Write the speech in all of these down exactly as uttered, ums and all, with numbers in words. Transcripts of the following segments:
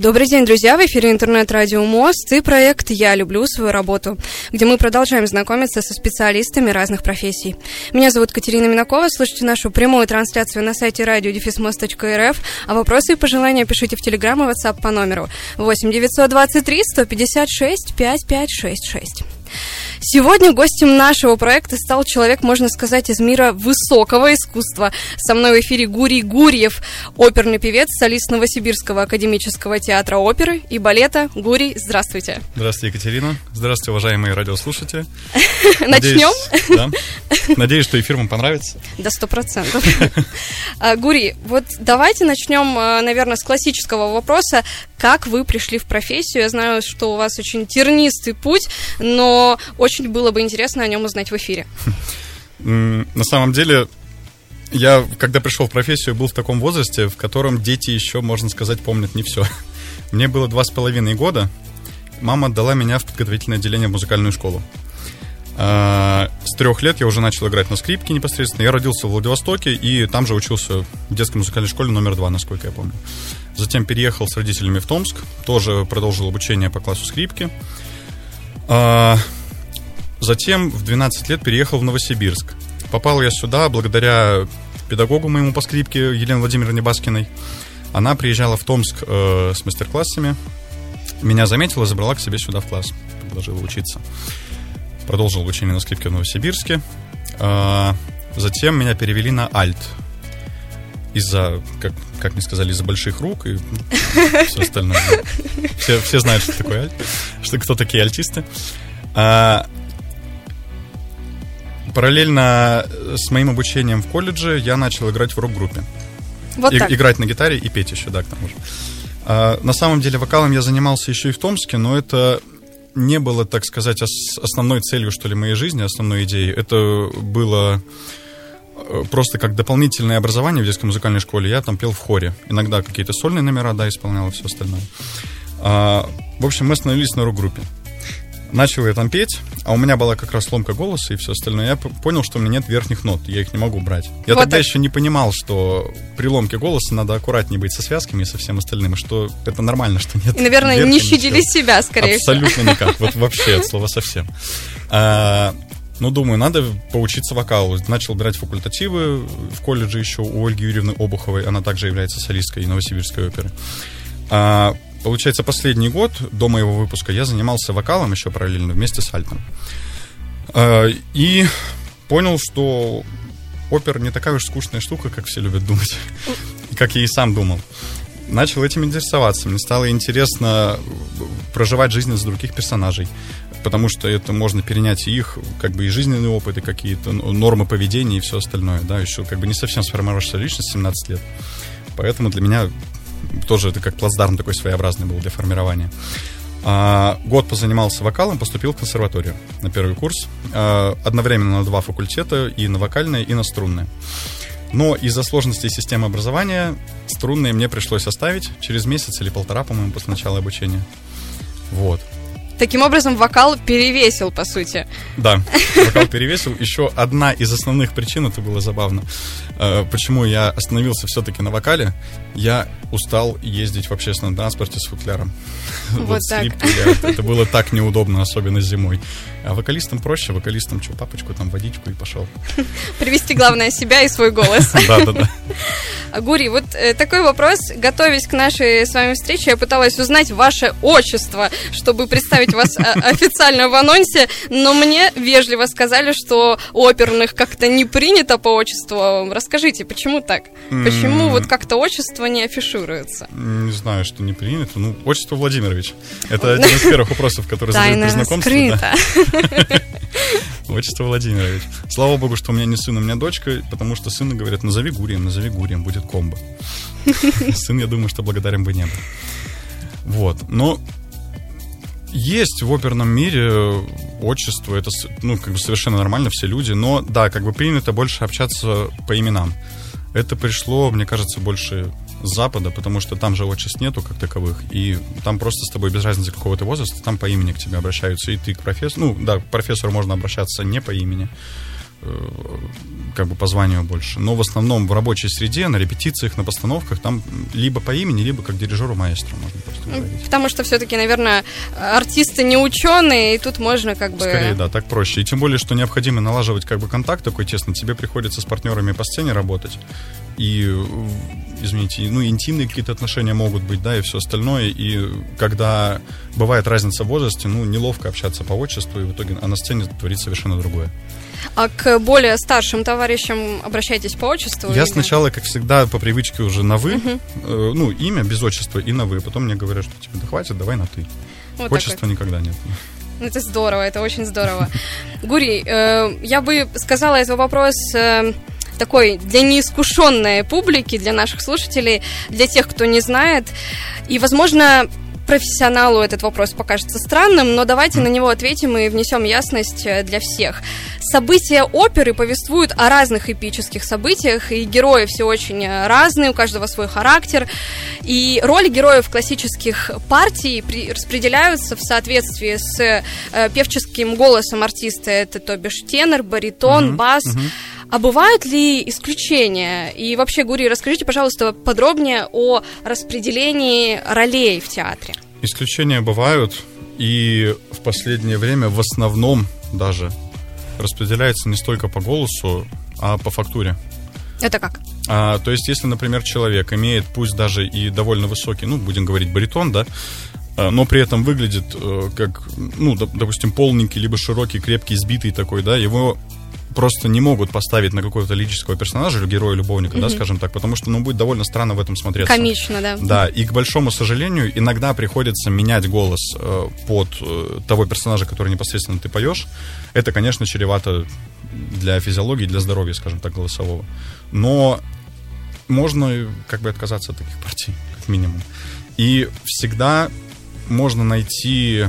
Добрый день, друзья! В эфире интернет-радио МОСТ и проект «Я люблю свою работу», где мы продолжаем знакомиться со специалистами разных профессий. Меня зовут Катерина Минакова, слушайте нашу прямую трансляцию на сайте радио дефис мост точка эр эф, а вопросы и пожелания пишите в Телеграм и WhatsApp по номеру восемь девятьсот двадцать три сто пятьдесят шесть пятьдесят пять шестьдесят шесть. Сегодня гостем нашего проекта стал человек, можно сказать, из мира высокого искусства. Со мной в эфире Гурий Гурьев, оперный певец, солист Новосибирского академического театра оперы и балета. Гурий, здравствуйте. Здравствуйте, Екатерина. Здравствуйте, уважаемые радиослушатели. Начнем? Да. Надеюсь, что эфир вам понравится. Да, сто процентов. Гурий, вот давайте начнем, наверное, с классического вопроса. Как вы пришли в профессию? Я знаю, что у вас очень тернистый путь, но очень было бы интересно о нем узнать в эфире. На самом деле, я, когда пришел в профессию, был в таком возрасте, в котором дети еще, можно сказать, помнят не все. Мне было два с половиной года. Мама отдала меня в подготовительное отделение в музыкальную школу. С трех лет я уже начал играть на скрипке непосредственно. Я родился в Владивостоке и там же учился в детской музыкальной школе номер два, насколько я помню. Затем переехал с родителями в Томск, тоже продолжил обучение по классу скрипки. Затем в двенадцать лет переехал в Новосибирск. Попал я сюда благодаря педагогу моему по скрипке Елене Владимировне Баскиной. Она приезжала в Томск э, с мастер-классами. Меня заметила, забрала к себе сюда в класс. Предложила учиться. Продолжил обучение на скрипке в Новосибирске. Э, затем меня перевели на альт. Из-за, как, как мне сказали, из-за больших рук и все остальное. Все, все знают, что такое альт, что кто такие альтисты. А, параллельно с моим обучением в колледже я начал играть в рок-группе. Вот и, так. Играть на гитаре и петь еще, да, к тому же. А, на самом деле вокалом я занимался еще и в Томске, но это не было, так сказать, ос- основной целью, что ли, моей жизни, основной идеей. Это было просто как дополнительное образование в детской музыкальной школе. Я там пел в хоре. Иногда какие-то сольные номера, да, исполнял и все остальное. А, в общем, мы остановились на рок-группе. Начал я там петь, а у меня была как раз ломка голоса и все остальное. Я понял, что у меня нет верхних нот, я их не могу брать. Я вот тогда так. еще не понимал, что при ломке голоса надо аккуратнее быть со связками и со всем остальным, и что это нормально, что нет. И, наверное, верха, не щадили ничего. Себя, скорее Абсолютно всего. Абсолютно никак, вот вообще от слова совсем. А, ну, думаю, надо поучиться вокалу. Начал брать факультативы в колледже еще у Ольги Юрьевны Обуховой. Она также является солисткой Новосибирской оперы. А, получается, последний год до моего выпуска я занимался вокалом еще параллельно вместе с альтом. А, и понял, что опера не такая уж скучная штука, как все любят думать. И как я и сам думал. Начал этим интересоваться. Мне стало интересно проживать жизнь за других персонажей. Потому что это можно перенять и их, как бы, и жизненные опыты, какие-то нормы поведения и все остальное, да, еще как бы не совсем сформировавшаяся личность, семнадцать лет. Поэтому для меня тоже это как плацдарм такой своеобразный был для формирования. А, год позанимался вокалом, поступил в консерваторию на первый курс. А, одновременно на два факультета, и на вокальное, и на струнное. Но из-за сложностей системы образования струнные мне пришлось оставить через месяц или полтора, по-моему, после начала обучения. Вот. Таким образом, вокал перевесил, по сути. Да, вокал перевесил. Еще одна из основных причин, это было забавно, почему я остановился все-таки на вокале. Я устал ездить в общественном транспорте с футляром. Вот, вот так. Я, это было так неудобно, особенно зимой. А вокалистам проще. Вокалистам что, папочку, там, водичку и пошел. Привести, главное, себя и свой голос. Да, да, да. Гурий, вот э, такой вопрос. Готовясь к нашей с вами встрече, я пыталась узнать ваше отчество, чтобы представить вас официально в анонсе, но мне вежливо сказали, что у оперных как-то не принято по отчеству. Расскажите, почему так? Почему вот как-то отчество не афишируется? Не знаю, что не принято. Ну, отчество Владимирович. Это один из первых вопросов, которые задают при знакомстве. Да. Отчество Владимирович. Слава богу, что у меня не сын, у меня дочка, потому что сыну говорят, назови Гурием, назови Гурием, будет комбо. Сын, я думаю, что благодарен бы не был. Вот. Но есть в оперном мире отчество, это, ну, как бы совершенно нормально, все люди, но, да, как бы принято больше общаться по именам. Это пришло, мне кажется, больше с Запада, потому что там же отчеств нету как таковых, и там просто с тобой без разницы какого ты возраста, там по имени к тебе обращаются, и ты к профессору, ну, да, к профессору можно обращаться не по имени, как бы по званию больше. Но в основном в рабочей среде, на репетициях, на постановках, там либо по имени, либо как дирижеру маэстро можно просто говорить. Потому что все-таки, наверное, артисты не ученые, и тут можно как бы... Скорее, да, так проще. И тем более, что необходимо налаживать как бы контакт такой тесный, тебе приходится с партнерами по сцене работать. И, извините, ну, интимные какие-то отношения могут быть, да, и все остальное. И когда бывает разница в возрасте, ну, неловко общаться по отчеству, и в итоге а на сцене творится совершенно другое. А к более старшим товарищам обращайтесь по отчеству? Я или... сначала, как всегда, по привычке уже на «вы», uh-huh. э, ну, имя без отчества и на «вы». Потом мне говорят, что типа, да хватит, давай на «ты». Вот отчества никогда нет. Это здорово, это очень здорово. Гурий, э, я бы сказала, это вопрос... Э, такой для неискушенной публики, для наших слушателей, для тех, кто не знает. И, возможно, профессионалу этот вопрос покажется странным, но давайте на него ответим и внесем ясность для всех. События оперы повествуют о разных эпических событиях, и герои все очень разные, у каждого свой характер. И роли героев классических партий распределяются в соответствии с э, певческим голосом артиста. Это, то бишь, тенор, баритон, uh-huh, бас. Uh-huh. А бывают ли исключения? И вообще, Гурий, расскажите, пожалуйста, подробнее о распределении ролей в театре. Исключения бывают, и в последнее время в основном даже распределяется не столько по голосу, а по фактуре. Это как? А, то есть, если, например, человек имеет, пусть даже и довольно высокий, ну, будем говорить, баритон, да, но при этом выглядит э, как, ну, допустим, полненький, либо широкий, крепкий, сбитый такой, да, его просто не могут поставить на какого-то лирического персонажа или героя-любовника, mm-hmm. да, скажем так, потому что, ну, будет довольно странно в этом смотреться. Комично, да. Да, и, к большому сожалению, иногда приходится менять голос э, под э, того персонажа, который непосредственно ты поешь. Это, конечно, чревато для физиологии, для здоровья, скажем так, голосового. Но можно, как бы, отказаться от таких партий, как минимум. И всегда можно найти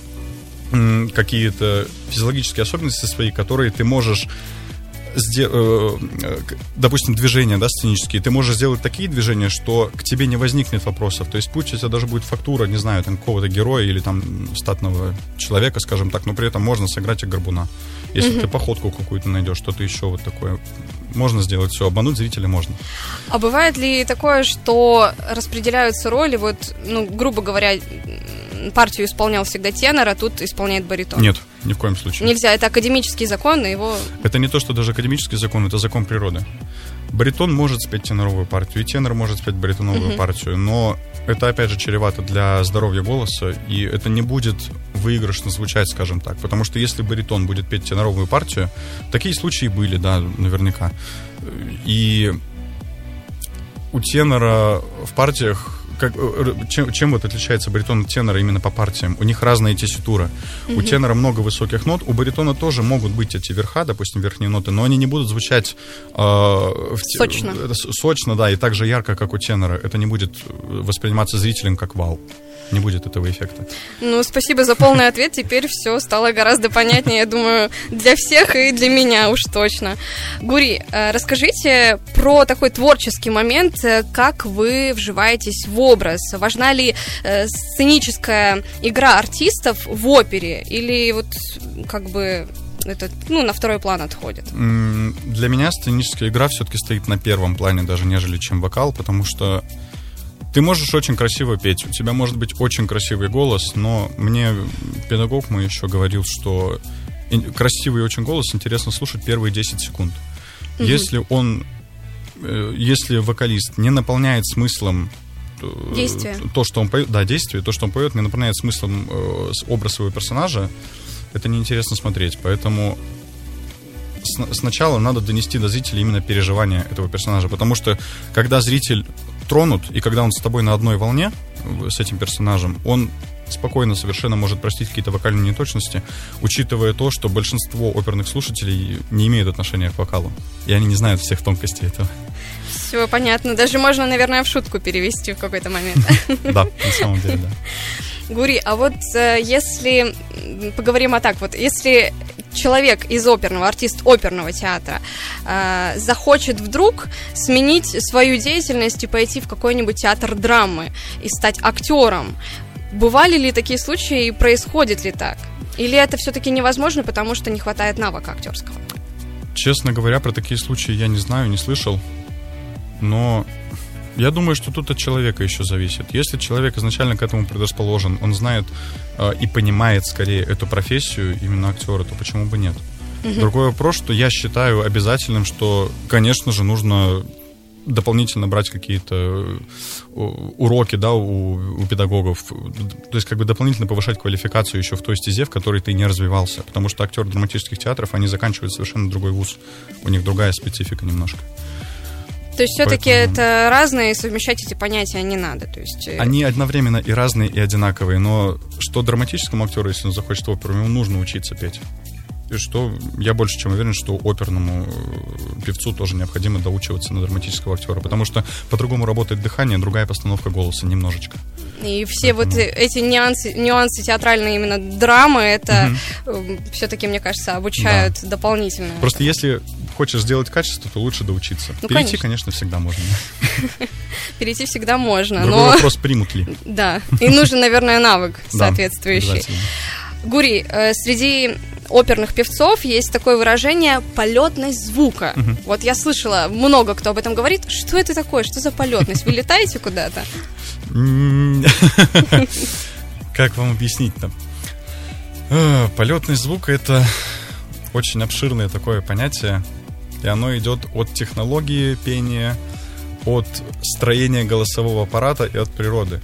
какие-то физиологические особенности свои, которые ты можешь сделать, допустим, движения, да, сценические, ты можешь сделать такие движения, что к тебе не возникнет вопросов. То есть пусть у тебя даже будет фактура, не знаю, там, какого-то героя или там статного человека, скажем так, но при этом можно сыграть и горбуна. Если mm-hmm. ты походку какую-то найдешь, что-то еще вот такое, можно сделать все, обмануть зрителя можно. А бывает ли такое, что распределяются роли, вот, ну, грубо говоря, партию исполнял всегда тенор, а тут исполняет баритон? Нет, ни в коем случае. Нельзя, это академический закон, и его... Это не то, что даже академический закон, это закон природы. Баритон может спеть теноровую партию, и тенор может спеть баритоновую uh-huh. партию, но это, опять же, чревато для здоровья голоса, и это не будет выигрышно звучать, скажем так, потому что если баритон будет петь теноровую партию, такие случаи были, да, наверняка, и у тенора в партиях Как, чем, чем вот отличается баритон от тенора именно по партиям? У них разная тесситура. Mm-hmm. У тенора много высоких нот, у баритона тоже могут быть эти верха, допустим, верхние ноты, но они не будут звучать э, в, сочно. Э, сочно, да, и так же ярко, как у тенора. Это не будет восприниматься зрителем как вау. Не будет этого эффекта. Ну, спасибо за полный ответ. Теперь все стало гораздо понятнее, я думаю, для всех и для меня уж точно. Гурий, расскажите про такой творческий момент, как вы вживаетесь в образ. Важна ли сценическая игра артистов в опере? Или вот как бы это, ну, на второй план отходит? Для меня сценическая игра все-таки стоит на первом плане, даже нежели чем вокал, потому что ты можешь очень красиво петь, у тебя может быть очень красивый голос, но мне педагог мой еще говорил, что красивый очень голос интересно слушать первые десять секунд. Mm-hmm. Если он, если вокалист не наполняет смыслом действие. то, что он поет, да, действие, то, что он поет, не наполняет смыслом образ своего персонажа, это неинтересно смотреть, поэтому сначала надо донести до зрителя именно переживания этого персонажа, потому что когда зритель тронут, и когда он с тобой на одной волне, с этим персонажем, он спокойно совершенно может простить какие-то вокальные неточности, учитывая то, что большинство оперных слушателей не имеют отношения к вокалу, и они не знают всех тонкостей этого. Все понятно. Даже можно, наверное, в шутку перевести в какой-то момент. Да, на самом деле, да. Гурий, а вот если поговорим о так, вот если человек из оперного, артист оперного театра э, захочет вдруг сменить свою деятельность и пойти в какой-нибудь театр драмы и стать актером, бывали ли такие случаи и происходит ли так? Или это все-таки невозможно, потому что не хватает навыка актерского? Честно говоря, про такие случаи я не знаю, не слышал. Но я думаю, что тут от человека еще зависит. Если человек изначально к этому предрасположен, он знает э, и понимает скорее эту профессию, именно актера, то почему бы нет? Угу. Другой вопрос, что я считаю обязательным, что, конечно же, нужно дополнительно брать какие-то уроки, да, у, у педагогов. То есть как бы дополнительно повышать квалификацию еще в той стезе, в которой ты не развивался. Потому что актеры драматических театров, они заканчивают совершенно другой вуз. У них другая специфика немножко. То есть все-таки Поэтому... это разные, и совмещать эти понятия не надо. То есть... Они одновременно и разные, и одинаковые. Но что драматическому актеру, если он захочет в оперу, ему нужно учиться петь. И что я больше чем уверен, что оперному певцу тоже необходимо доучиваться на драматического актера, потому что по-другому работает дыхание, другая постановка голоса немножечко. И все Поэтому... вот эти нюансы, нюансы театральной именно драмы, это угу. все-таки, мне кажется, обучают да. дополнительно. Просто если хочешь сделать качество, то лучше доучиться. Ну, Перейти, конечно. конечно, всегда можно. Перейти всегда можно. Другой но... вопрос, примут ли. Да, и нужен, наверное, навык соответствующий. Гурий, среди оперных певцов есть такое выражение «полетность звука». Uh-huh. Вот я слышала, много кто об этом говорит. Что это такое? Что за полетность? Вы летаете куда-то? Как вам объяснить-то? Полетность звука — это очень обширное такое понятие, и оно идет от технологии пения, от строения голосового аппарата и от природы.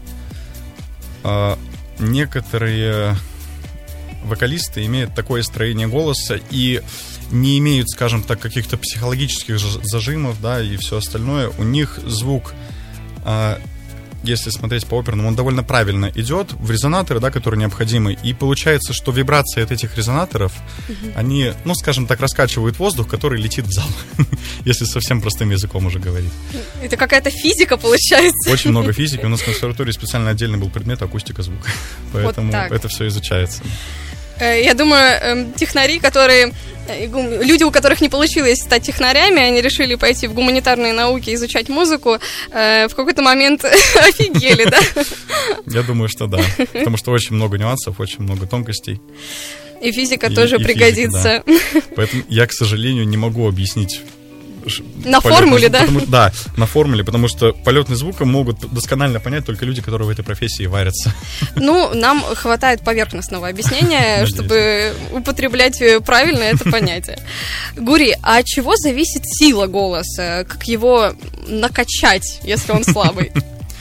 Некоторые вокалисты имеют такое строение голоса и не имеют, скажем так, каких-то психологических зажимов, да, и все остальное. У них звук, а, если смотреть по оперному, он довольно правильно идет в резонаторы, да, которые необходимы. И получается, что вибрации от этих резонаторов, uh-huh. они, ну, скажем так, раскачивают воздух, который летит в зал, если совсем простым языком уже говорить. Это какая-то физика получается. Очень много физики. У нас в консерватории специально отдельный был предмет акустика звука. Поэтому вот это все изучается. Я думаю, технари, которые... Люди, у которых не получилось стать технарями, они решили пойти в гуманитарные науки, изучать музыку, в какой-то момент офигели, да? Я думаю, что да. Потому что очень много нюансов, очень много тонкостей. И физика и, тоже и пригодится. Физика, да. Поэтому я, к сожалению, не могу объяснить... На формуле, звук, да? Потому, да, на формуле, потому что полетный звук могут досконально понять только люди, которые в этой профессии варятся. Ну, нам хватает поверхностного объяснения, чтобы употреблять правильно это понятие. Гурий, а от чего зависит сила голоса? Как его накачать, если он слабый?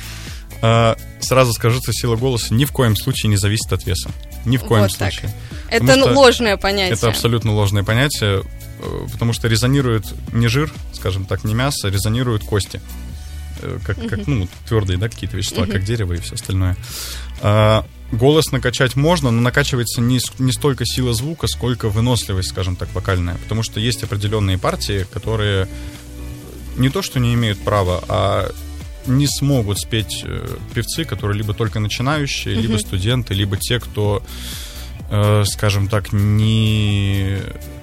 Сразу скажу, что сила голоса ни в коем случае не зависит от веса. Ни в коем вот случае. Так. Это ложное понятие. Это абсолютно ложное понятие, потому что резонирует не жир, скажем так, не мясо, резонируют кости. Как, uh-huh. как ну, твердые, да, какие-то вещества, uh-huh. как дерево и все остальное. А, голос накачать можно, но накачивается не, не столько сила звука, сколько выносливость, скажем так, вокальная. Потому что есть определенные партии, которые не то что не имеют права, а не смогут спеть э, певцы, которые либо только начинающие, uh-huh. либо студенты, либо те, кто, э, скажем так, не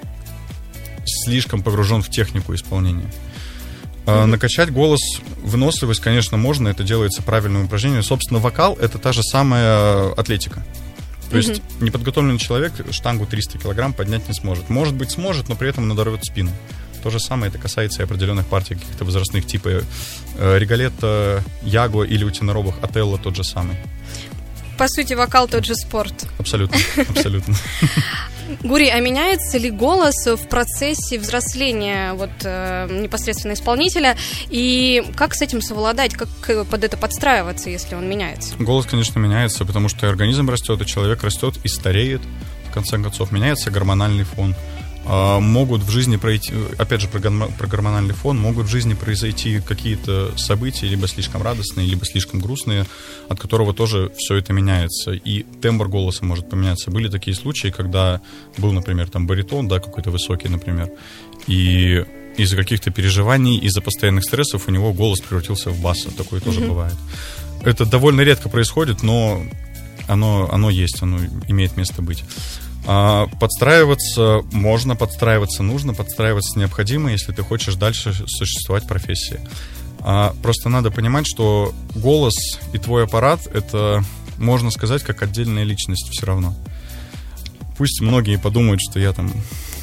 слишком погружен в технику исполнения. Uh-huh. Накачать голос, выносливость, конечно, можно, это делается правильным упражнением. Собственно, вокал — это та же самая атлетика. То uh-huh. есть неподготовленный человек штангу триста килограмм поднять не сможет. Может быть, сможет, но при этом надорвет спину. То же самое это касается и определенных партий каких-то возрастных, типа э, Риголетто, Яго или у теноробов Отелло тот же самый. По сути, вокал тот же спорт. Абсолютно, абсолютно. Гурий, а меняется ли голос в процессе взросления вот, э, непосредственно исполнителя? И как с этим совладать? Как под это подстраиваться, если он меняется? Голос, конечно, меняется, потому что и организм растет, и человек растет, и стареет. В конце концов, меняется гормональный фон. А, могут в жизни пройти, опять же, про, про гормональный фон, могут в жизни произойти какие-то события, либо слишком радостные, либо слишком грустные, от которого тоже все это меняется. И тембр голоса может поменяться. Были такие случаи, когда был, например, там баритон, да, какой-то высокий, например, и из-за каких-то переживаний, из-за постоянных стрессов у него голос превратился в бас. Такое тоже mm-hmm. бывает. Это довольно редко происходит, но оно, оно есть, оно имеет место быть. Подстраиваться можно, подстраиваться нужно, подстраиваться необходимо, если ты хочешь дальше существовать в профессии. Просто надо понимать, что голос и твой аппарат — это, можно сказать, как отдельная личность все равно. Пусть многие подумают, что я там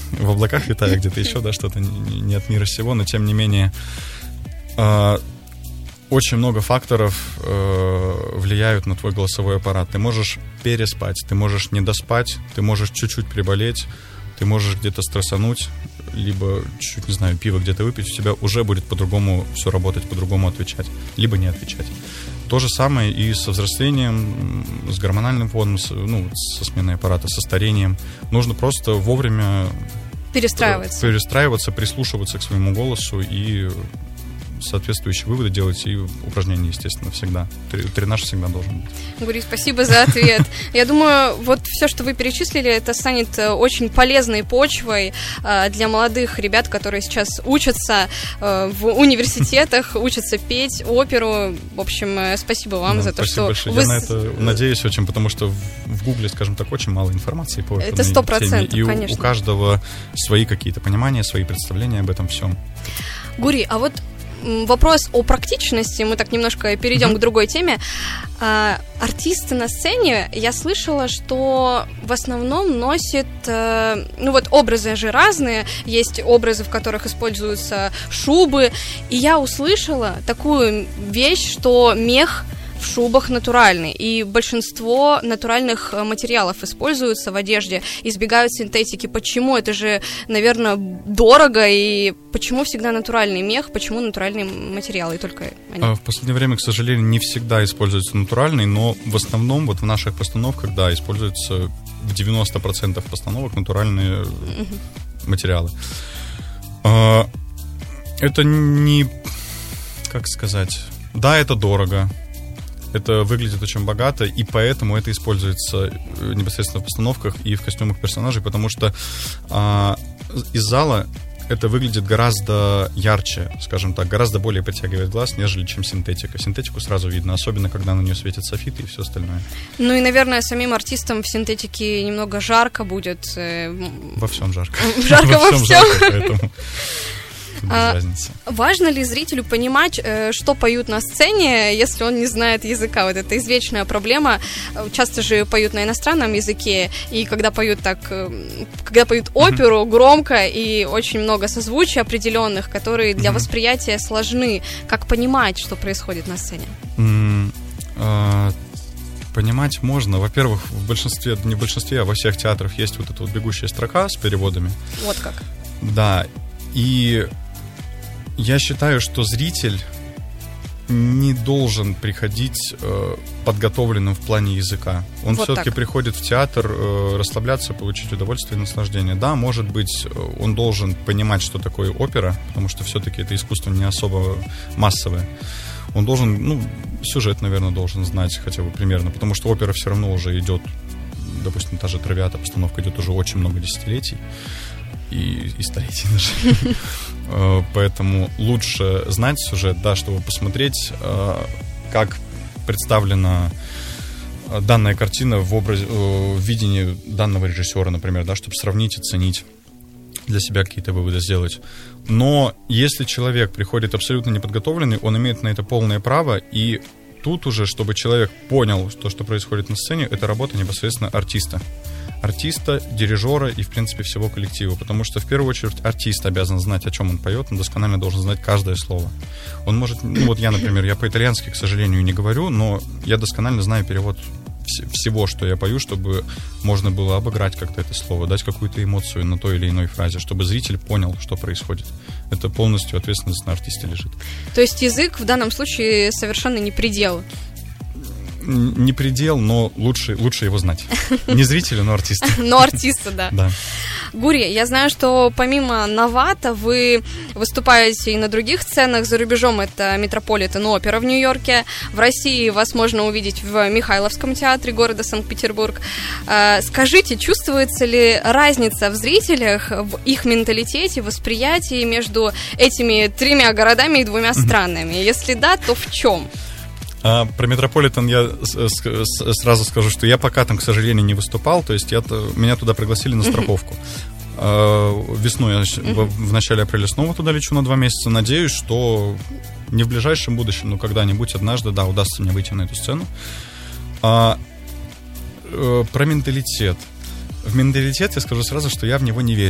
в облаках витаю, где-то еще, да, что-то не, не от мира сего, но тем не менее э, очень много факторов э, влияют на твой голосовой аппарат. Ты можешь переспать, ты можешь не доспать, ты можешь чуть-чуть приболеть, ты можешь где-то стрессануть, либо, чуть не знаю, пиво где-то выпить, у тебя уже будет по-другому все работать, по-другому отвечать, либо не отвечать. То же самое и со взрослением, с гормональным фоном, с, ну, со сменой аппарата, со старением. Нужно просто вовремя перестраиваться, перестраиваться, прислушиваться к своему голосу и соответствующие выводы делать, и упражнения, естественно, всегда. Тренаж всегда должен быть. Гурий, спасибо за ответ. Я думаю, вот все, что вы перечислили, это станет очень полезной почвой для молодых ребят, которые сейчас учатся в университетах, учатся петь оперу. В общем, спасибо вам да, за то, спасибо что... большое. Вы... Я на это надеюсь очень, потому что в Гугле, скажем так, очень мало информации по этой теме. Это сто процентов, и конечно. у, у каждого свои какие-то понимания, свои представления об этом всем. Гурий, а вот вопрос о практичности, мы так немножко перейдем mm-hmm. к другой теме. А, артисты на сцене, я слышала, что в основном носят, э, ну вот образы же разные, есть образы, в которых используются шубы, и я услышала такую вещь, что мех в шубах натуральный, и большинство натуральных материалов используются в одежде, избегают синтетики. Почему? Это же, наверное, дорого, и почему всегда натуральный мех, почему натуральные материалы, и только они? В последнее время, к сожалению, не всегда используется натуральный, но в основном вот в наших постановках, да, используются в девяносто процентов постановок натуральные uh-huh. материалы. Это не, как сказать, да, это дорого, это выглядит очень богато, и поэтому это используется непосредственно в постановках и в костюмах персонажей, потому что а, из зала это выглядит гораздо ярче, скажем так, гораздо более притягивает глаз, нежели чем синтетика. Синтетику сразу видно, особенно когда на нее светят софиты и все остальное. Ну и, наверное, самим артистам в синтетике немного жарко будет. Во всем жарко. Жарко во всем. Поэтому... А, важно ли зрителю понимать, что поют на сцене, если он не знает языка? Вот это извечная проблема. Часто же поют на иностранном языке, и когда поют так, когда поют оперу uh-huh. громко и очень много созвучий определенных, которые для uh-huh. восприятия сложны. Как понимать, что происходит на сцене? Mm, uh... Понимать можно. Во-первых, в большинстве, не в большинстве, а во всех театрах есть вот эта вот бегущая строка с переводами. Вот как. Да. И я считаю, что зритель не должен приходить э, подготовленным в плане языка. Он вот все-таки так. приходит в театр э, расслабляться, получить удовольствие и наслаждение. Да, может быть, он должен понимать, что такое опера, потому что все-таки это искусство не особо массовое. Он должен, ну, сюжет, наверное, должен знать хотя бы примерно, потому что опера все равно уже идет, допустим, та же «Травиата», постановка идет уже очень много десятилетий. И, и столетий даже. Поэтому лучше знать сюжет, да, чтобы посмотреть, как представлена данная картина в образе, в видении данного режиссера, например, да, чтобы сравнить, оценить, для себя какие-то выводы сделать. Но если человек приходит абсолютно неподготовленный, он имеет на это полное право, и тут уже, чтобы человек понял то, что происходит на сцене, это работа непосредственно артиста. Артиста, дирижера и, в принципе, всего коллектива. Потому что, в первую очередь, артист обязан знать, о чем он поет, он досконально должен знать каждое слово. Он может... Ну, вот я, например, я по-итальянски, к сожалению, не говорю, но я досконально знаю перевод вс- всего, что я пою, чтобы можно было обыграть как-то это слово, дать какую-то эмоцию на той или иной фразе, чтобы зритель понял, что происходит. Это полностью ответственность на артисте лежит. То есть язык в данном случае совершенно не предел? Не предел, но лучше, лучше его знать. Не зрителю, но артисту. Но артисту, да. Да. Гурий, я знаю, что помимо Новато вы выступаете и на других сценах. За рубежом это Метрополитен опера в Нью-Йорке. В России вас можно увидеть в Михайловском театре города Санкт-Петербург. Скажите, чувствуется ли разница в зрителях, в их менталитете, восприятии между этими тремя городами и двумя странами? Если да, то в чем? А, про Метрополитен я с- с- сразу скажу, что я пока там, к сожалению, не выступал, то есть я, меня туда пригласили на страховку. Uh-huh. А, весной, я uh-huh. в, в начале апреля снова туда лечу на два месяца. Надеюсь, что не в ближайшем будущем, но когда-нибудь однажды, да, удастся мне выйти на эту сцену. А, а, про менталитет. В менталитет я скажу сразу, что я в него не верю.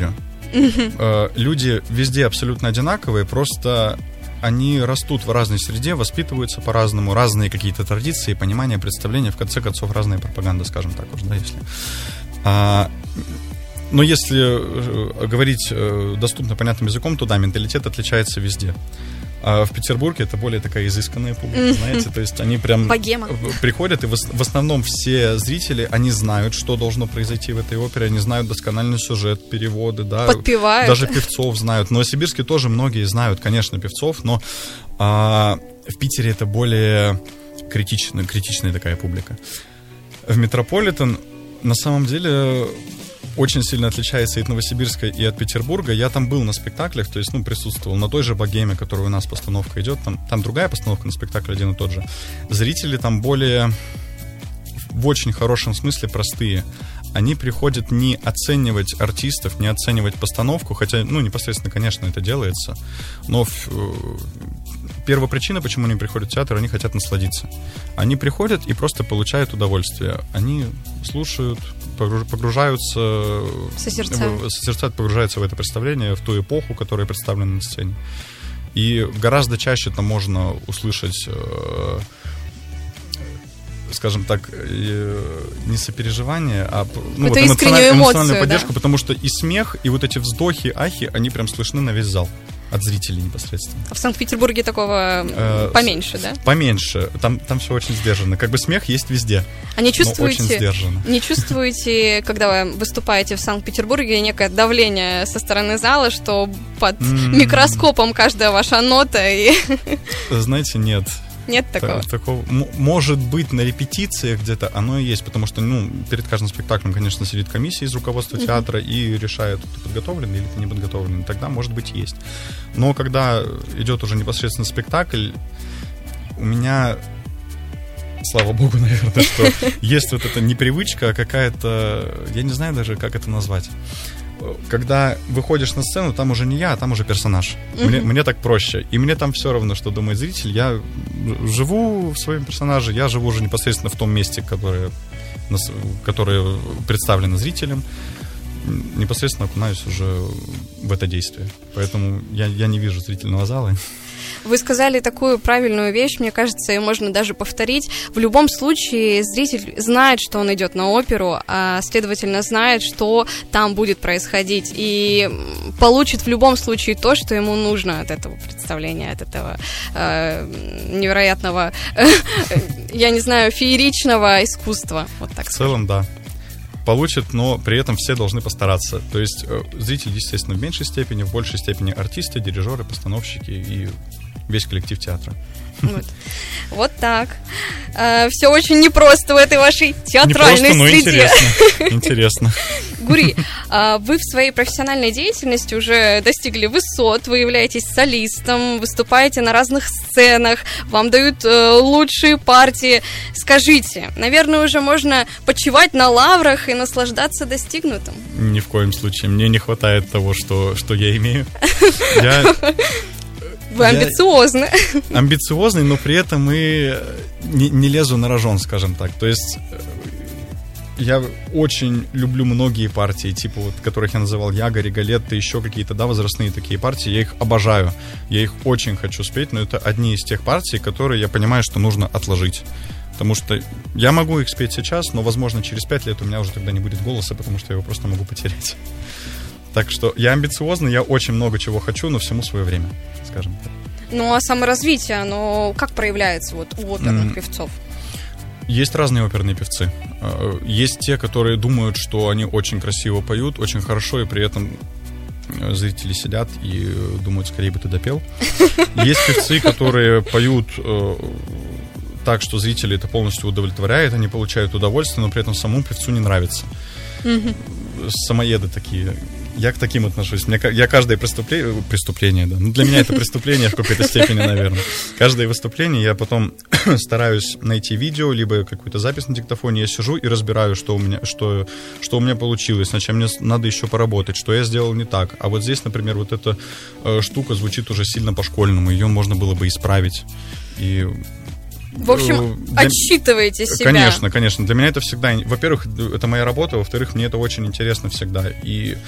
Mm-hmm. Люди везде абсолютно одинаковые, просто они растут в разной среде, воспитываются по-разному, разные какие-то традиции, понимания, представления, в конце концов, разная пропаганда, скажем так уж, да, если... А, но если говорить доступно понятным языком, то да, менталитет отличается везде. А в Петербурге это более такая изысканная публика, mm-hmm. знаете, то есть они прям Богема. приходят, и в, в основном все зрители, они знают, что должно произойти в этой опере, они знают доскональный сюжет, переводы, да. Подпевают. Даже певцов знают. В Новосибирске тоже многие знают, конечно, певцов, но а, в Питере это более критичная, критичная такая публика. В Метрополитен на самом деле... очень сильно отличается и от Новосибирска, и от Петербурга. Я там был на спектаклях, то есть, ну, присутствовал на той же «Богеме», которая у нас постановка идет. Там, там другая постановка, на спектакль один и тот же. Зрители там более, в очень хорошем смысле, простые. Они приходят не оценивать артистов, не оценивать постановку, хотя, ну, непосредственно, конечно, это делается, но в, первая причина, почему они приходят в театр, они хотят насладиться. Они приходят и просто получают удовольствие. Они слушают, погружаются, созерцают, созерцают, погружаются в это представление, в ту эпоху, которая представлена на сцене. И гораздо чаще там можно услышать, скажем так, не сопереживание, а ну, вот эмоциональ, эмоциональную поддержку, да? Потому что и смех, и вот эти вздохи, ахи, они прям слышны на весь зал. От зрителей непосредственно. А в Санкт-Петербурге такого э, поменьше, да? Поменьше. Там, там все очень сдержанно. Как бы смех есть везде. А не чувствуете, но очень сдержанно. Не чувствуете, когда вы выступаете в Санкт-Петербурге, некое давление со стороны зала, что под mm-hmm. микроскопом каждая ваша нота и... Знаете, нет. Нет такого? такого? Может быть, на репетициях где-то оно и есть, потому что, ну, перед каждым спектаклем, конечно, сидит комиссия из руководства uh-huh. театра и решает, ты подготовлен или ты не подготовлен. Тогда, может быть, есть. Но когда идет уже непосредственно спектакль, у меня, слава богу, наверное, что есть вот эта непривычка какая-то, я не знаю даже, как это назвать. Когда выходишь на сцену, там уже не я, а там уже персонаж. Mm-hmm. Мне, мне так проще. И мне там все равно, что думает зритель. Я живу в своем персонаже, я живу уже непосредственно в том месте, которое, которое представлено зрителям. Непосредственно окунаюсь уже в это действие. Поэтому я, я не вижу зрительного зала. Вы сказали такую правильную вещь, мне кажется, ее можно даже повторить. В любом случае зритель знает, что он идет на оперу, а следовательно знает, что там будет происходить, и получит в любом случае то, что ему нужно от этого представления, от этого э, невероятного, э, я не знаю, фееричного искусства. Вот так в целом, да. Получит, но при этом все должны постараться. То есть э, зритель, естественно, в меньшей степени, в большей степени артисты, дирижеры, постановщики и весь коллектив театра. Вот, вот так. А, все очень непросто в этой вашей театральной непросто, среде. Но интересно. Интересно. Гури, а вы в своей профессиональной деятельности уже достигли высот, вы являетесь солистом, выступаете на разных сценах, вам дают э, лучшие партии. Скажите, наверное, уже можно почивать на лаврах и наслаждаться достигнутым? Ни в коем случае. Мне не хватает того, что, что я имею. Я... Вы амбициозны. Я амбициозный, но при этом и не, не лезу на рожон, скажем так. То есть я очень люблю многие партии, типа вот, которых я называл Яга, Риголетто, еще какие-то, да, возрастные такие партии. Я их обожаю. Я их очень хочу спеть, но это одни из тех партий, которые я понимаю, что нужно отложить. Потому что я могу их спеть сейчас, но, возможно, через пять лет у меня уже тогда не будет голоса, потому что я его просто могу потерять. Так что я амбициозный, я очень много чего хочу, но всему свое время, скажем так. Ну, а саморазвитие, оно как проявляется вот у оперных mm. певцов? Есть разные оперные певцы. Есть те, которые думают, что они очень красиво поют, очень хорошо, и при этом зрители сидят и думают, скорее бы ты допел. Есть певцы, которые поют так, что зрители это полностью удовлетворяет, они получают удовольствие, но при этом самому певцу не нравится. Mm-hmm. Самоеды такие. Я к таким отношусь. Мне, я каждое преступление... Преступление, да. Ну, для меня это преступление в какой-то степени, наверное. Каждое выступление я потом стараюсь найти видео, либо какую-то запись на диктофоне. Я сижу и разбираю, что у меня, что, что у меня получилось, над чем мне надо еще поработать, что я сделал не так. А вот здесь, например, вот эта э, штука звучит уже сильно по-школьному. Ее можно было бы исправить. И... В общем, для... отсчитываете себя. Конечно, конечно. Для меня это всегда... Во-первых, это моя работа, во-вторых, мне это очень интересно всегда. И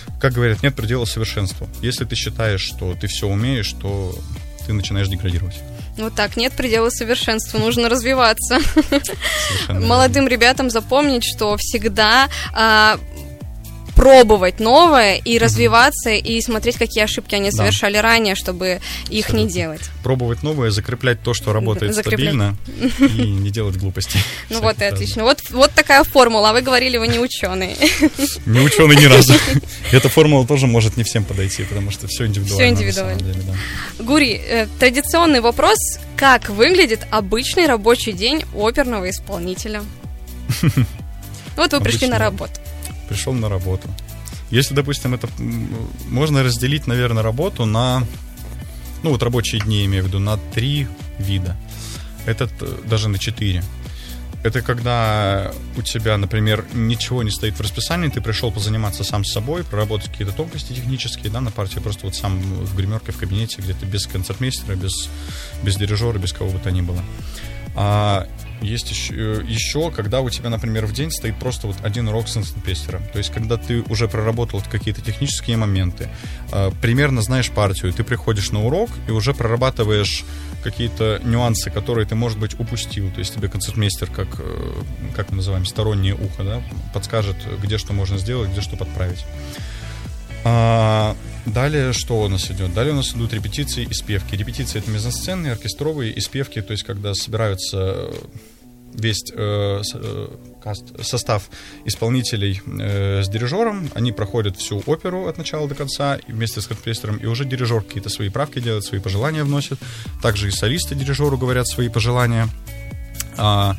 как говорят, нет предела совершенству. Если ты считаешь, что ты все умеешь, то ты начинаешь деградировать. Вот так, нет предела совершенству, нужно развиваться. Молодым ребятам запомнить, что всегда а, пробовать новое и развиваться, и смотреть, какие ошибки они да. совершали ранее, чтобы их Абсолютно. не делать. Пробовать новое, закреплять то, что работает закреплять. стабильно, и не делать глупостей. Ну вот и отлично. Вот, вот такая формула, а вы говорили, вы не ученый. Не ученый ни разу. Эта формула тоже может не всем подойти, потому что все индивидуально. Все индивидуально. Деле, да. Гурий, э, традиционный вопрос: как выглядит обычный рабочий день оперного исполнителя? Вот вы пришли на работу. Пришел на работу. Если, допустим, это можно разделить, наверное, работу на, ну вот рабочие дни, я имею в виду, на три вида. Это даже на четыре. Это когда у тебя, например, ничего не стоит в расписании, ты пришел позаниматься сам с собой, проработать какие-то тонкости технические, да, на партии просто вот сам в гримерке, в кабинете, где-то без концертмейстера, без, без дирижера, без кого бы то ни было. А есть еще, еще, когда у тебя, например, в день стоит просто вот один урок с концертмейстером. То есть, когда ты уже проработал какие-то технические моменты, э, примерно знаешь партию, ты приходишь на урок и уже прорабатываешь какие-то нюансы, которые ты, может быть, упустил. То есть, тебе концертмейстер, как, э, как мы называем, стороннее ухо, да, подскажет, где что можно сделать, где что подправить. А, далее что у нас идет? Далее у нас идут репетиции и спевки. Репетиции — это мизансцены, оркестровые, и спевки, то есть когда собираются весь э, каст, состав исполнителей э, с дирижером, они проходят всю оперу от начала до конца вместе с концертмейстером, и уже дирижер какие-то свои правки делает, свои пожелания вносит. Также и солисты дирижеру говорят свои пожелания. А,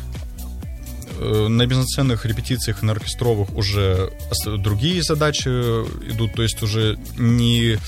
на мизансценных репетициях и на оркестровых уже другие задачи идут, то есть уже не,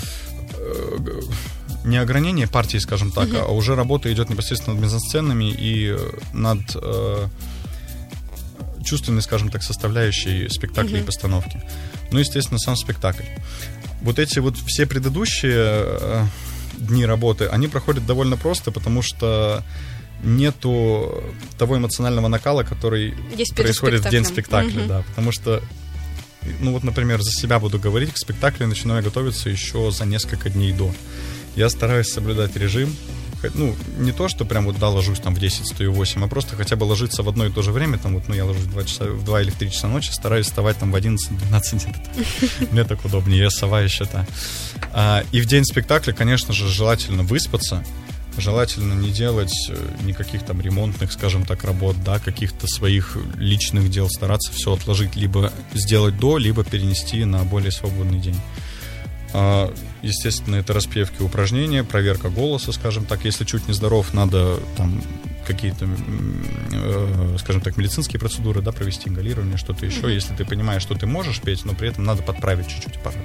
не ограничение партии, скажем так, uh-huh. а уже работа идет непосредственно над мизансценами и над э, чувственной, скажем так, составляющей спектакля uh-huh. и постановки. Ну, естественно, сам спектакль. Вот эти вот все предыдущие э, дни работы, они проходят довольно просто, потому что нету того эмоционального накала, который происходит в день спектакля, угу. да, потому что, ну вот, например, за себя буду говорить, к спектаклю начинаю готовиться еще за несколько дней до. Я стараюсь соблюдать режим, ну, не то, что прям вот, да, ложусь там в десять, стою в восемь, а просто хотя бы ложиться в одно и то же время, там вот, ну, я ложусь в два часа, в два или в три часа ночи, стараюсь вставать там в одиннадцать-двенадцать, мне так удобнее, я сова еще та. И в день спектакля, конечно же, желательно выспаться. Желательно не делать никаких там ремонтных, скажем так, работ, да, каких-то своих личных дел, стараться все отложить, либо сделать до, либо перенести на более свободный день. Естественно, это распевки, упражнения, проверка голоса, скажем так. Если чуть не здоров, надо там какие-то, скажем так, медицинские процедуры, да, провести, ингалирование, что-то еще. Mm-hmm. Если ты понимаешь, что ты можешь петь, но при этом надо подправить чуть-чуть аппарат.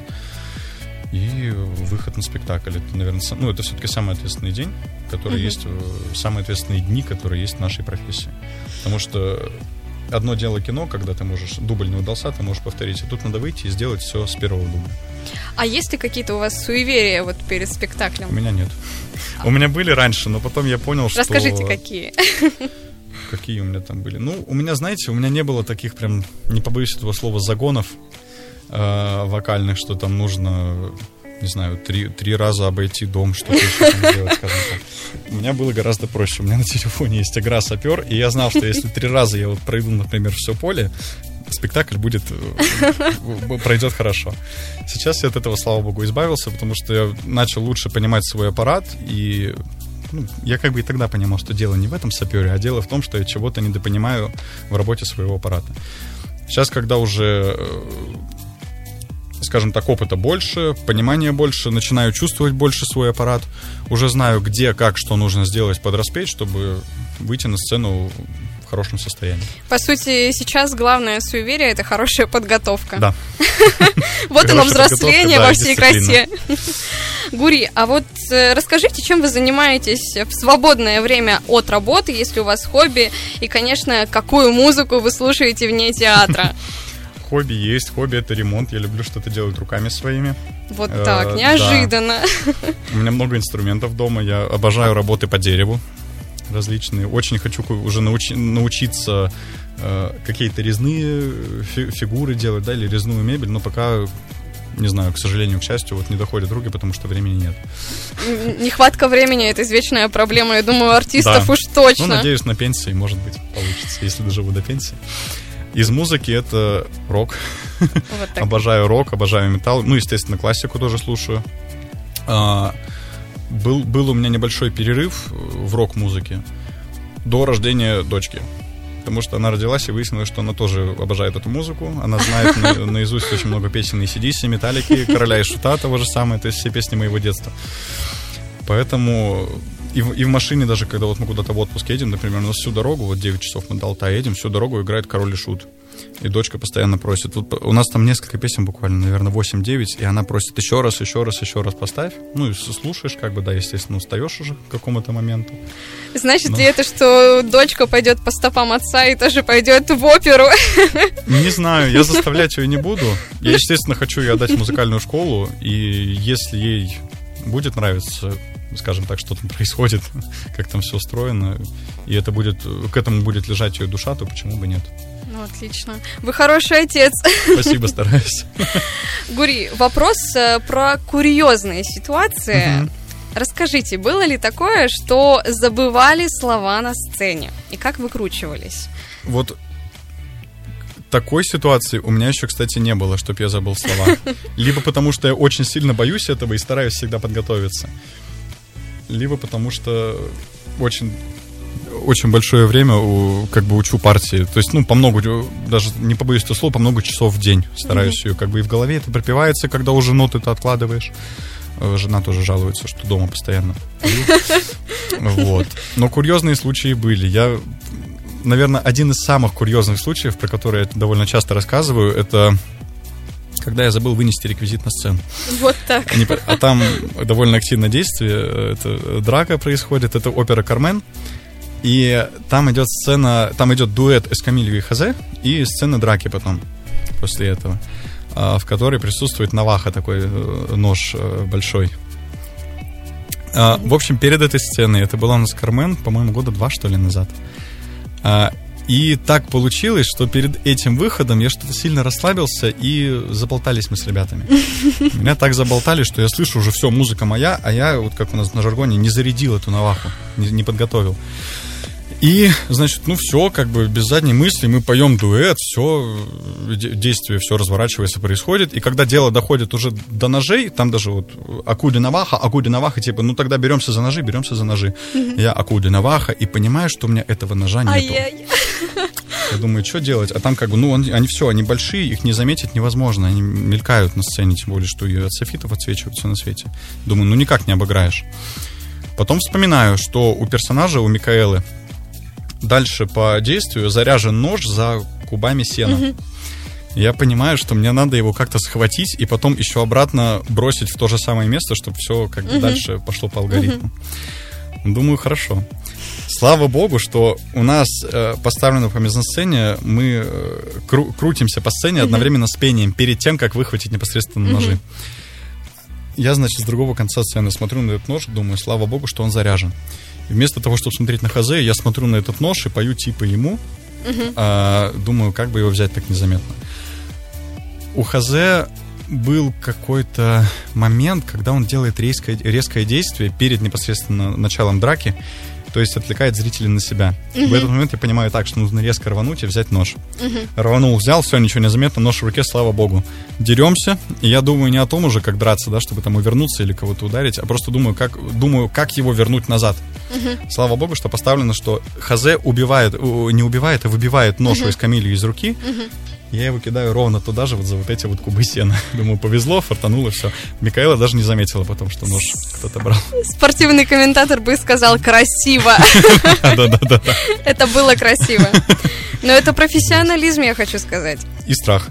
И выход на спектакль. Это, наверное, сам, ну, это все-таки самый ответственный день, который uh-huh. есть, самые ответственные дни, которые есть в нашей профессии. Потому что одно дело кино, когда ты можешь, дубль не удался, ты можешь повторить, а тут надо выйти и сделать все с первого дубля. А есть ли какие-то у вас суеверия вот перед спектаклем? У меня нет. А. У меня были раньше, но потом я понял, что... Расскажите, какие. Какие у меня там были? Ну, у меня, знаете, у меня не было таких прям, не побоюсь этого слова, загонов вокальных, что там нужно, не знаю, три, три раза обойти дом, что-то еще там делать, скажем так. У меня было гораздо проще. У меня на телефоне есть игра «Сапер», и я знал, что если три раза я вот пройду, например, все поле, спектакль будет, пройдет хорошо. Сейчас я от этого, слава богу, избавился, потому что я начал лучше понимать свой аппарат, и ну, я как бы и тогда понимал, что дело не в этом сапере, а дело в том, что я чего-то недопонимаю в работе своего аппарата. Сейчас, когда уже, скажем так, опыта больше, понимания больше, начинаю чувствовать больше свой аппарат, уже знаю, где, как, что нужно сделать, подраспеть, чтобы выйти на сцену в хорошем состоянии. По сути, сейчас главное суеверие — это хорошая подготовка. Да. Вот оно, взросление во всей красе. Гурий, а вот расскажите, чем вы занимаетесь в свободное время от работы, если у вас хобби, и, конечно, какую музыку вы слушаете вне театра? Хобби есть, хобби — это ремонт. Я люблю что-то делать руками своими. Вот так, неожиданно. У меня много инструментов дома, я обожаю работы по дереву различные. Очень хочу уже научи- научиться э, какие-то резные фи- фигуры делать, да, или резную мебель, но пока, не знаю, к сожалению, к счастью, вот не доходят руки, потому что времени нет. Нехватка времени — это извечная проблема, я думаю, у артистов да. уж точно. Ну, надеюсь, на пенсии, может быть, получится, если доживу до пенсии. Из музыки это рок. Вот обожаю рок, обожаю металл. Ну, естественно, классику тоже слушаю. А, был, был у меня небольшой перерыв в рок-музыке до рождения дочки. Потому что она родилась, и выяснилось, что она тоже обожает эту музыку. Она знает на, наизусть очень много песен и си ди си, Металлики, Короля и Шута, того же самого. То есть все песни моего детства. Поэтому... И в, и в машине даже, когда вот мы куда-то в отпуск едем, например, у нас всю дорогу, вот девять часов мы до Алтая едем, всю дорогу играет Король и Шут. И дочка постоянно просит. Вот у нас там несколько песен буквально, наверное, восемь-девять, и она просит еще раз, еще раз, еще раз поставь. Ну и слушаешь, как бы, да, естественно, устаешь уже к какому-то моменту. Значит Но... ли это, что дочка пойдет по стопам отца и тоже пойдет в оперу? Не знаю, я заставлять ее не буду. Я, естественно, хочу ее отдать в музыкальную школу, и если ей будет нравиться... скажем так, что там происходит, как там все устроено, и это будет, к этому будет лежать ее душа, то почему бы нет? Ну, отлично. Вы хороший отец. Спасибо, стараюсь. Гури, вопрос про курьезные ситуации. Угу. Расскажите, было ли такое, что забывали слова на сцене? И как выкручивались? Вот такой ситуации у меня еще, кстати, не было, чтобы я забыл слова. Либо потому, что я очень сильно боюсь этого и стараюсь всегда подготовиться. Либо потому что очень, очень большое время у, как бы учу партии. То есть, ну, по много, даже не побоюсь этого слова, по много часов в день стараюсь mm-hmm. ее. Как бы и в голове это пропивается, когда уже ноты ты откладываешь. Жена тоже жалуется, что дома постоянно. Вот. Но курьезные случаи были. Я, наверное, один из самых курьезных случаев, про которые я довольно часто рассказываю, это... когда я забыл вынести реквизит на сцену. Вот так. Они, а там довольно активное действие, это драка происходит, это опера «Кармен», и там идет сцена, там идет дуэт Эскамильо и Хозе, и сцена драки потом, после этого, в которой присутствует наваха, такой нож большой. В общем, перед этой сценой, это была у нас «Кармен», по-моему, года два, что ли, назад, и так получилось, что перед этим выходом я что-то сильно расслабился, и заболтались мы с ребятами. Меня так заболтали, что я слышу уже все, музыка моя, а я, вот как у нас на жаргоне, не зарядил эту наваху, не, не подготовил. И, значит, ну все, как бы без задней мысли мы поем дуэт, все, действие все разворачивается, происходит. И когда дело доходит уже до ножей, там даже вот акуди наваха, акуди наваха, типа, ну тогда беремся за ножи, беремся за ножи. Mm-hmm. Я акуди наваха и понимаю, что у меня этого ножа нету. Ай-яй. Я думаю, что делать? А там как бы, ну, они, они все, они большие, их не заметить невозможно. Они мелькают на сцене, тем более, что и от софитов отсвечивают все на свете. Думаю, ну никак не обыграешь. Потом вспоминаю, что у персонажа, у Микаэлы, дальше по действию заряжен нож за кубами сена. Mm-hmm. Я понимаю, что мне надо его как-то схватить и потом еще обратно бросить в то же самое место, чтобы все как бы mm-hmm. дальше пошло по алгоритму. Mm-hmm. Думаю, хорошо. Слава богу, что у нас э, поставлено по мизансцене, мы э, кру- крутимся по сцене mm-hmm. одновременно с пением, перед тем, как выхватить непосредственно mm-hmm. ножи. Я, значит, с другого конца сцены смотрю на этот нож, думаю, слава богу, что он заряжен. И вместо того, чтобы смотреть на Хозе, я смотрю на этот нож и пою типа ему. Uh-huh. А, думаю, как бы его взять так незаметно. У Хозе был какой-то момент, когда он делает резкое, резкое действие перед непосредственно началом драки, то есть отвлекает зрителей на себя. Uh-huh. В этот момент я понимаю так, что нужно резко рвануть и взять нож. Uh-huh. Рванул, взял, все, ничего не заметно, нож в руке, слава богу. Деремся, и я думаю не о том уже, как драться, да, чтобы там увернуться или кого-то ударить, а просто думаю, как, думаю, как его вернуть назад. Uh-huh. Слава богу, что поставлено, что Хозе убивает, не убивает, а выбивает нож uh-huh. у Эскамильо из руки. Uh-huh. Я его кидаю ровно туда же, вот за вот эти вот кубы сена. Думаю, повезло, фартануло, все. Микаэла даже не заметила потом, что нож кто-то брал. Спортивный комментатор бы сказал «красиво». Да-да-да. Это было красиво. Но это профессионализм, я хочу сказать. И страх.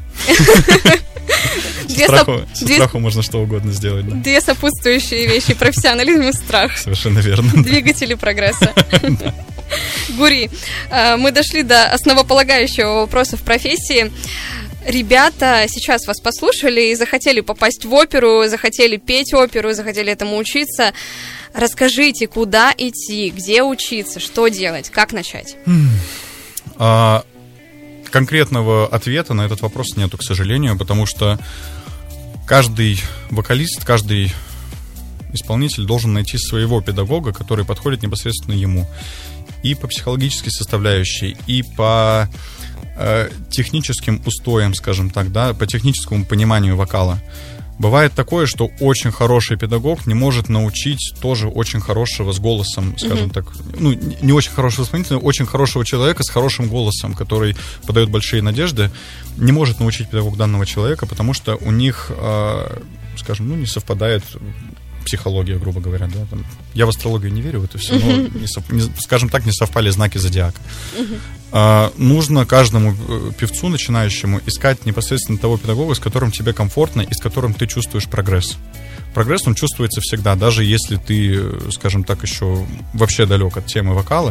Две страху, соп... со страху можно что угодно сделать. Да. Две сопутствующие вещи: профессионализм и страх. Совершенно верно. Двигатели прогресса. Гури, мы дошли до основополагающего вопроса в профессии. Ребята сейчас вас послушали и захотели попасть в оперу, захотели петь оперу, захотели этому учиться. Расскажите, куда идти, где учиться, что делать, как начать? А, конкретного ответа на этот вопрос нету, к сожалению, потому что каждый вокалист, каждый исполнитель должен найти своего педагога, который подходит непосредственно ему. И по психологической составляющей, и по э, техническим устоям, скажем так, да, по техническому пониманию вокала. Бывает такое, что очень хороший педагог не может научить тоже очень хорошего с голосом, скажем mm-hmm. так, ну, не очень хорошего исполнителя, очень хорошего человека с хорошим голосом, который подает большие надежды, не может научить педагог данного человека, потому что у них, э, скажем, ну, не совпадает психология, грубо говоря, да, там, я в астрологию не верю, это все, но, не сов, не, скажем так, не совпали знаки зодиака. Uh-huh. А, нужно каждому певцу начинающему искать непосредственно того педагога, с которым тебе комфортно и с которым ты чувствуешь прогресс. Прогресс, он чувствуется всегда, даже если ты, скажем так, еще вообще далек от темы вокала.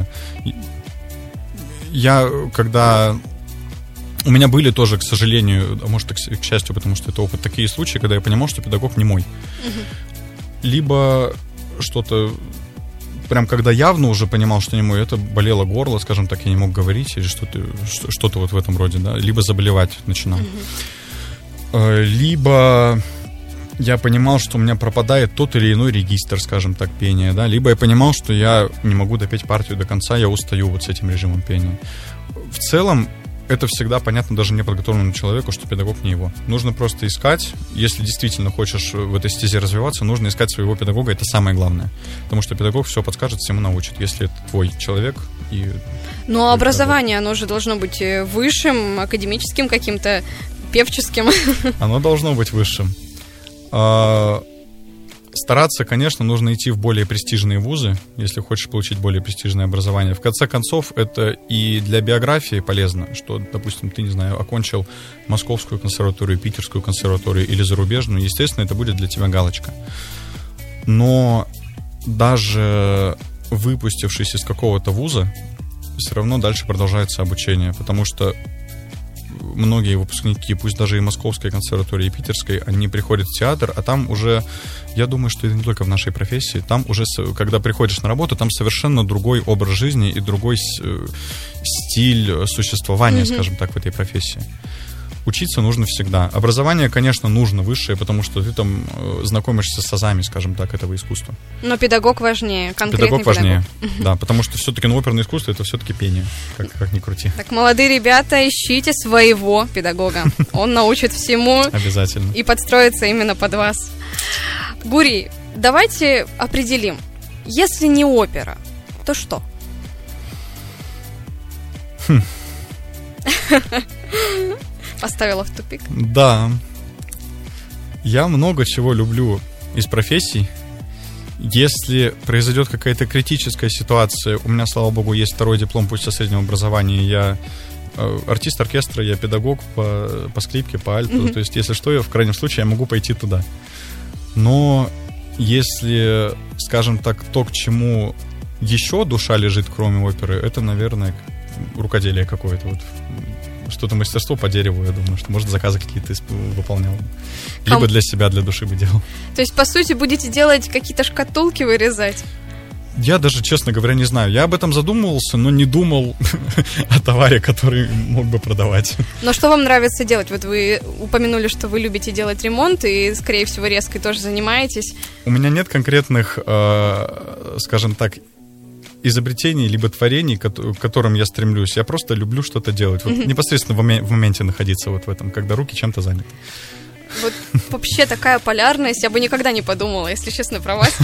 Я, когда... У меня были тоже, к сожалению, а может, к счастью, потому что это опыт, такие случаи, когда я понимал, что педагог не мой. Uh-huh. Либо что-то, прям когда явно уже понимал, что не мой, это болело горло, скажем так, я не мог говорить, или что-то, что-то вот в этом роде, да, либо заболевать начинал. Mm-hmm. Либо я понимал, что у меня пропадает тот или иной регистр, скажем так, пения, да, либо я понимал, что я не могу допеть партию до конца, я устаю вот с этим режимом пения. В целом, это всегда понятно даже неподготовленному человеку, что педагог не его. Нужно просто искать, если действительно хочешь в этой стезе развиваться, нужно искать своего педагога, это самое главное. Потому что педагог все подскажет, всему научит, если это твой человек. И Но образование, оно же должно быть высшим, академическим каким-то, певческим. Оно должно быть высшим. Стараться, конечно, нужно идти в более престижные вузы, если хочешь получить более престижное образование. В конце концов, это и для биографии полезно, что, допустим, ты, не знаю, окончил Московскую консерваторию, Питерскую консерваторию или зарубежную, естественно, это будет для тебя галочка. Но даже выпустившись из какого-то вуза, все равно дальше продолжается обучение, потому что многие выпускники, пусть даже и Московской консерватории, и Питерской, они приходят в театр, а там уже, я думаю, что это не только в нашей профессии, там уже, когда приходишь на работу, там совершенно другой образ жизни и другой стиль существования, mm-hmm. скажем так, в этой профессии. Учиться нужно всегда. Образование, конечно, нужно высшее, потому что ты там знакомишься с азами, скажем так, этого искусства. Но педагог важнее, конкретный педагог. важнее, педагог. Да, потому что все-таки ну, оперное искусство — это все-таки пение, как, как ни крути. Так, молодые ребята, ищите своего педагога. Он научит всему. Обязательно. И подстроится именно под вас. Гурий, давайте определим. Если не опера, то что? Хм. Поставила в тупик. Да. Я много чего люблю из профессий. Если произойдет какая-то критическая ситуация, у меня, слава богу, есть второй диплом, пусть со среднего образования, я э, артист оркестра, я педагог по, по скрипке, по альту, mm-hmm. то есть, если что, я, в крайнем случае, я могу пойти туда. Но если, скажем так, то, к чему еще душа лежит, кроме оперы, это, наверное, рукоделие какое-то, вот, что-то мастерство по дереву, я думаю, что, может, заказы какие-то выполнял. Либо Ком... для себя, для души бы делал. То есть, по сути, будете делать какие-то шкатулки, вырезать? Я даже, честно говоря, не знаю. Я об этом задумывался, но не думал о товаре, который мог бы продавать. Но что вам нравится делать? Вот вы упомянули, что вы любите делать ремонт, и, скорее всего, резкой тоже занимаетесь. У меня нет конкретных, э, скажем так, изобретений, либо творений, к которым я стремлюсь. Я просто люблю что-то делать. Вот mm-hmm. непосредственно в, моме- в моменте находиться вот в этом, когда руки чем-то заняты. Вот вообще такая полярность, я бы никогда не подумала, если честно, про вас.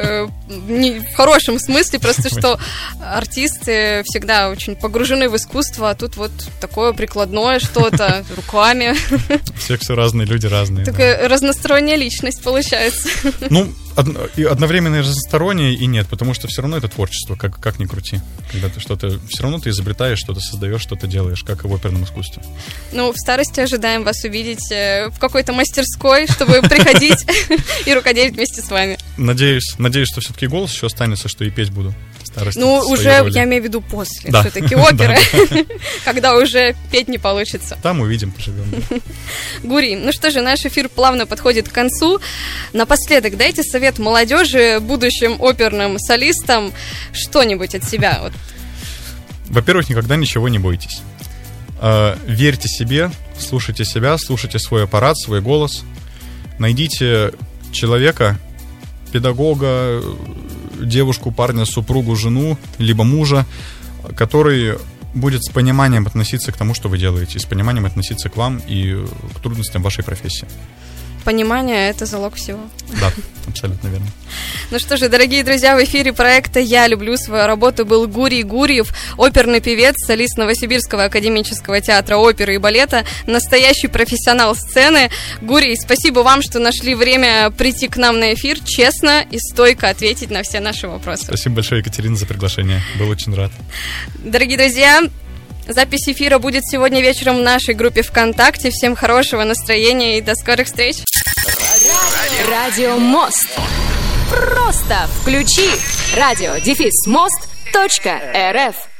В хорошем смысле, просто что артисты всегда очень погружены в искусство, а тут вот такое прикладное что-то, руками. Всех все разные, люди разные. Такая разносторонняя личность получается. Ну, одновременно и разностороннее, и нет, потому что все равно это творчество, как, как ни крути. Когда ты что-то, все равно ты изобретаешь, что-то создаешь, что-то делаешь, как и в оперном искусстве. Ну, в старости ожидаем вас увидеть в какой-то мастерской, чтобы приходить и рукоделить вместе с вами. Надеюсь, надеюсь, что все-таки голос еще останется, что и петь буду. Старости, ну, уже, роли. Я имею в виду после, да. Все-таки оперы, когда уже петь не получится. Там увидим, поживем. Гурий, ну что же, наш эфир плавно подходит к концу. Напоследок дайте совет молодежи, будущим оперным солистам, что-нибудь от себя. Вот. Во-первых, никогда ничего не бойтесь. Э, верьте себе, слушайте себя, слушайте свой аппарат, свой голос. Найдите человека, педагога, девушку, парня, супругу, жену, либо мужа, который будет с пониманием относиться к тому, что вы делаете, и с пониманием относиться к вам и к трудностям вашей профессии. Понимание – это залог всего. Да, абсолютно верно. Ну что же, дорогие друзья, в эфире проекта «Я люблю свою работу» был Гурий Гурьев, оперный певец, солист Новосибирского академического театра оперы и балета, настоящий профессионал сцены. Гурий, спасибо вам, что нашли время прийти к нам на эфир, честно и стойко ответить на все наши вопросы. Спасибо большое, Екатерина, за приглашение. Был очень рад. Дорогие друзья, запись эфира будет сегодня вечером в нашей группе ВКонтакте. Всем хорошего настроения и до скорых встреч. Радио Мост. Просто включи радио дефис мост точка эр эф.